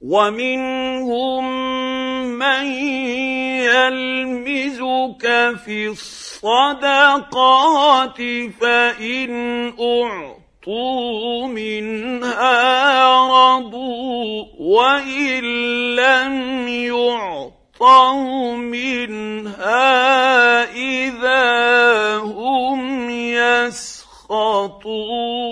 ومنهم من يلمزك في الصدقات فإن أعطوا منها رضوا وإن لم يعطوا منها إذا هم يسخطون.